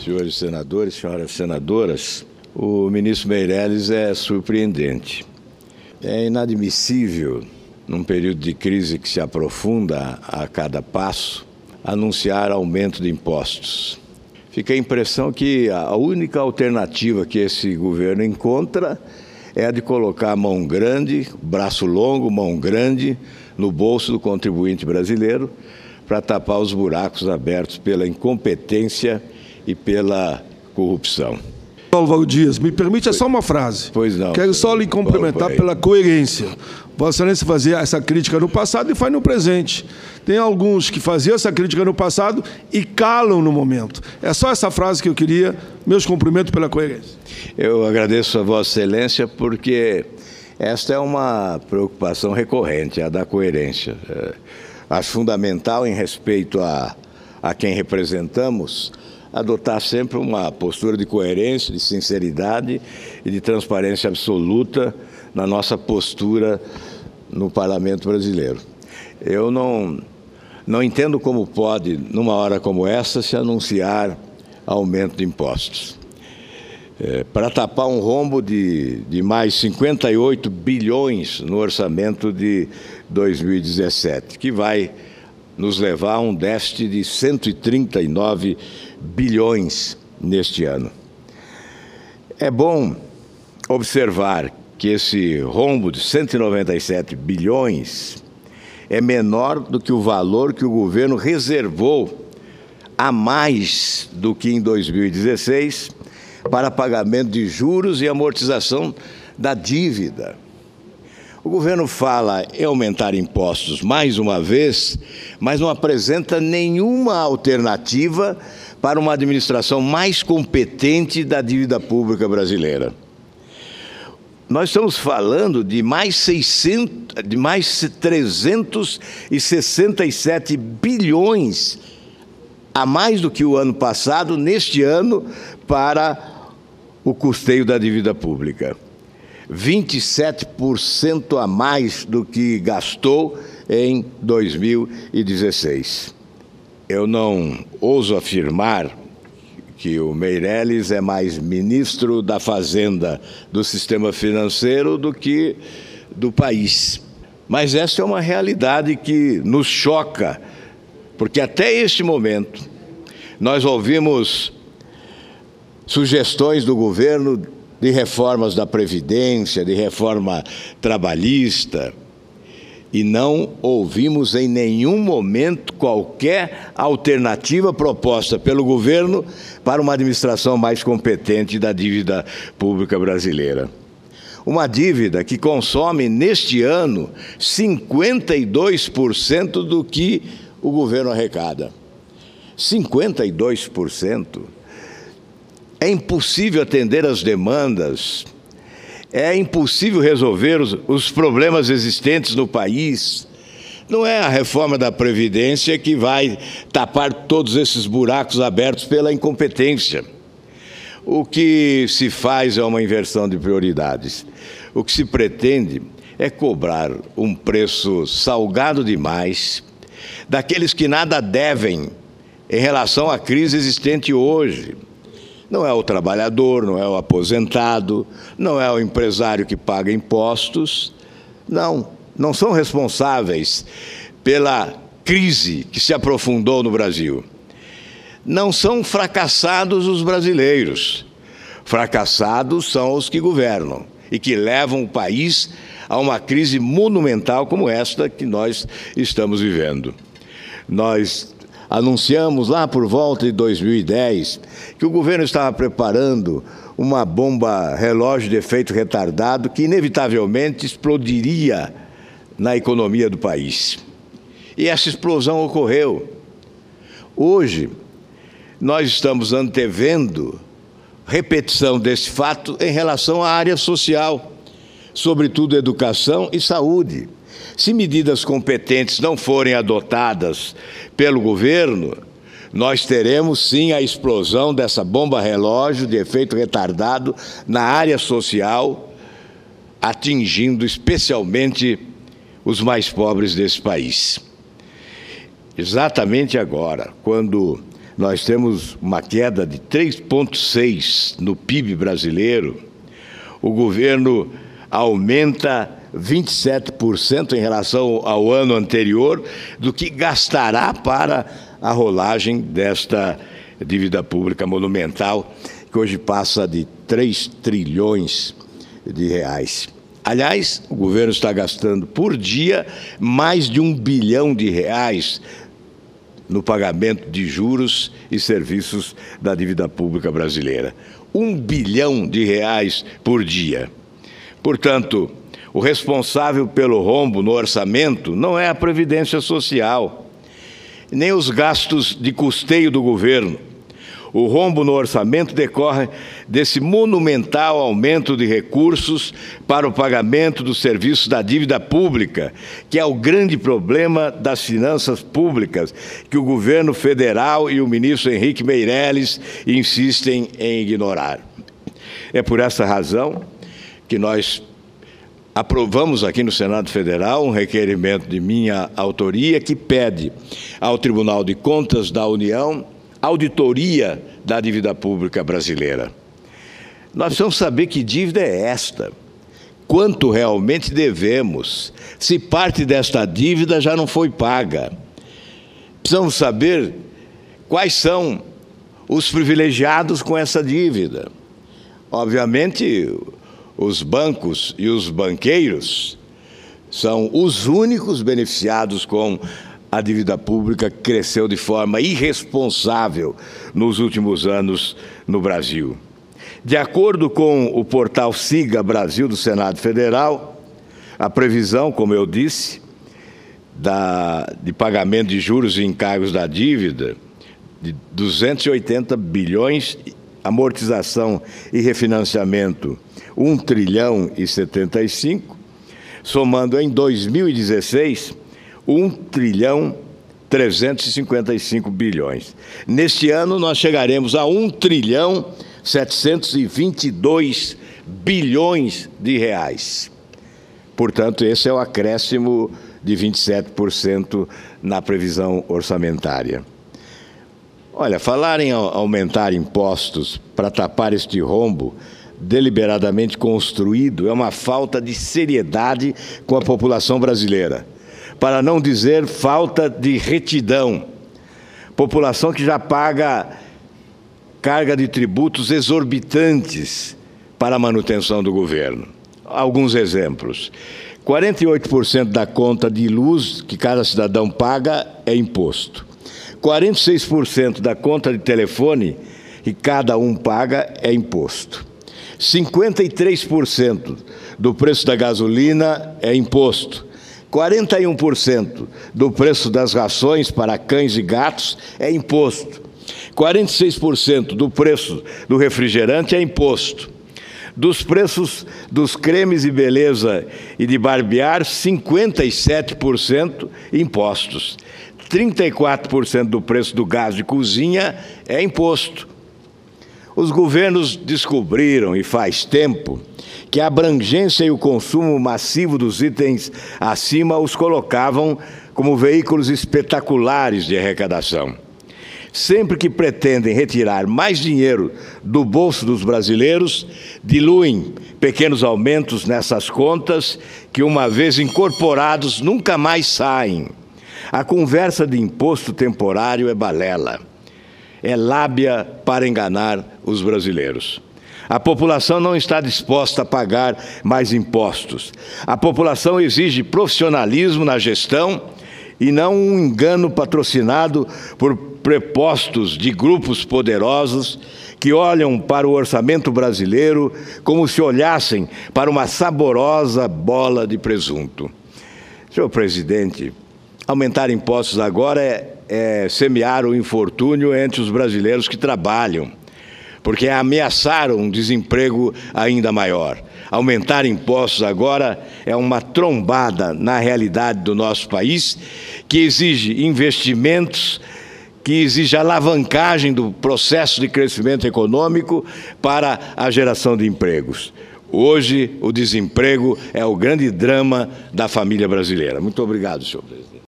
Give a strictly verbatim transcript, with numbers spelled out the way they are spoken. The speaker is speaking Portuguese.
senhores senadores, senhoras senadoras, o ministro Meirelles é surpreendente. É inadmissível, num período de crise que se aprofunda a cada passo, anunciar aumento de impostos. Fica a impressão que a única alternativa que esse governo encontra é a de colocar a mão grande, braço longo, mão grande, no bolso do contribuinte brasileiro para tapar os buracos abertos pela incompetência e pela corrupção. Álvaro Dias, me permite só uma frase. Pois não. Quero só lhe complementar pela coerência. Vossa Excelência fazia essa crítica no passado e faz no presente. Tem alguns que faziam essa crítica no passado e calam no momento. É só essa frase que eu queria. Meus cumprimentos pela coerência. Eu agradeço a Vossa Excelência porque esta é uma preocupação recorrente, a da coerência. Acho fundamental, em respeito a, a quem representamos, adotar sempre uma postura de coerência, de sinceridade e de transparência absoluta na nossa postura no Parlamento brasileiro. Eu não, não entendo como pode, numa hora como essa, se anunciar aumento de impostos. É, para tapar um rombo de, de mais cinquenta e oito bilhões no orçamento de dois mil e dezessete, que vai nos levar a um déficit de cento e trinta e nove bilhões neste ano. É bom observar que esse rombo de cento e noventa e sete bilhões é menor do que o valor que o governo reservou a mais do que em dois mil e dezesseis para pagamento de juros e amortização da dívida. O governo fala em aumentar impostos mais uma vez, mas não apresenta nenhuma alternativa para uma administração mais competente da dívida pública brasileira. Nós estamos falando de mais, seiscentos, de mais trezentos e sessenta e sete bilhões a mais do que o ano passado, neste ano, para o custeio da dívida pública. vinte e sete por cento a mais do que gastou em dois mil e dezesseis. Eu não ouso afirmar que o Meirelles é mais ministro da Fazenda do sistema financeiro do que do país. Mas essa é uma realidade que nos choca, porque até este momento nós ouvimos sugestões do governo de reformas da Previdência, de reforma trabalhista, e não ouvimos em nenhum momento qualquer alternativa proposta pelo governo para uma administração mais competente da dívida pública brasileira. Uma dívida que consome, neste ano, cinquenta e dois por cento do que o governo arrecada. cinquenta e dois por cento. É impossível atender às demandas, é impossível resolver os, os problemas existentes no país. Não é a reforma da Previdência que vai tapar todos esses buracos abertos pela incompetência. O que se faz é uma inversão de prioridades. O que se pretende é cobrar um preço salgado demais daqueles que nada devem em relação à crise existente hoje. Não é o trabalhador, não é o aposentado, não é o empresário que paga impostos. Não, não são responsáveis pela crise que se aprofundou no Brasil. Não são fracassados os brasileiros. Fracassados são os que governam e que levam o país a uma crise monumental como esta que nós estamos vivendo. Nós anunciamos lá por volta de dois mil e dez que o governo estava preparando uma bomba relógio de efeito retardado que inevitavelmente explodiria na economia do país. E essa explosão ocorreu. Hoje, nós estamos antevendo repetição desse fato em relação à área social, sobretudo educação e saúde. Se medidas competentes não forem adotadas pelo governo, nós teremos sim a explosão dessa bomba relógio de efeito retardado na área social, atingindo especialmente os mais pobres desse país. Exatamente agora, quando nós temos uma queda de três vírgula seis por cento no P I B brasileiro. O governo aumenta vinte e sete por cento em relação ao ano anterior do que gastará para a rolagem desta dívida pública monumental, que hoje passa de três trilhões de reais. Aliás, o governo está gastando por dia mais de um bilhão de reais no pagamento de juros e serviços da dívida pública brasileira. Um bilhão de reais por dia. Portanto, o responsável pelo rombo no orçamento não é a Previdência Social, nem os gastos de custeio do governo. O rombo no orçamento decorre desse monumental aumento de recursos para o pagamento dos serviços da dívida pública, que é o grande problema das finanças públicas, que o governo federal e o ministro Henrique Meirelles insistem em ignorar. É por essa razão que nós aprovamos aqui no Senado Federal um requerimento de minha autoria que pede ao Tribunal de Contas da União auditoria da dívida pública brasileira. Nós precisamos saber que dívida é esta, quanto realmente devemos, se parte desta dívida já não foi paga. Precisamos saber quais são os privilegiados com essa dívida. Obviamente, os bancos e os banqueiros são os únicos beneficiados com a dívida pública que cresceu de forma irresponsável nos últimos anos no Brasil. De acordo com o portal Siga Brasil do Senado Federal, a previsão, como eu disse, da, de pagamento de juros e encargos da dívida de duzentos e oitenta bilhões, amortização e refinanciamento um trilhão e setenta e cinco, somando em dois mil e dezesseis um trilhão trezentos e cinquenta e cinco bilhões. Neste ano nós chegaremos a um trilhão setecentos e vinte e dois bilhões de reais. Portanto, esse é o acréscimo de vinte e sete por cento na previsão orçamentária. Olha, falar em aumentar impostos para tapar este rombo deliberadamente construído é uma falta de seriedade com a população brasileira, para não dizer falta de retidão. População que já paga carga de tributos exorbitantes para a manutenção do governo. Alguns exemplos. quarenta e oito por cento da conta de luz que cada cidadão paga é imposto. quarenta e seis por cento da conta de telefone que cada um paga é imposto. cinquenta e três por cento do preço da gasolina é imposto. quarenta e um por cento do preço das rações para cães e gatos é imposto. quarenta e seis por cento do preço do refrigerante é imposto. Dos preços dos cremes de beleza e de barbear, cinquenta e sete por cento impostos. trinta e quatro por cento do preço do gás de cozinha é imposto. Os governos descobriram, e faz tempo, que a abrangência e o consumo massivo dos itens acima os colocavam como veículos espetaculares de arrecadação. Sempre que pretendem retirar mais dinheiro do bolso dos brasileiros, diluem pequenos aumentos nessas contas que, uma vez incorporados, nunca mais saem. A conversa de imposto temporário é balela. É lábia para enganar os brasileiros. A população não está disposta a pagar mais impostos. A população exige profissionalismo na gestão e não um engano patrocinado por prepostos de grupos poderosos que olham para o orçamento brasileiro como se olhassem para uma saborosa bola de presunto. Senhor presidente, aumentar impostos agora é, é semear o infortúnio entre os brasileiros que trabalham, porque ameaçaram um desemprego ainda maior. Aumentar impostos agora é uma trombada na realidade do nosso país, que exige investimentos, que exige alavancagem do processo de crescimento econômico para a geração de empregos. Hoje, o desemprego é o grande drama da família brasileira. Muito obrigado, senhor presidente.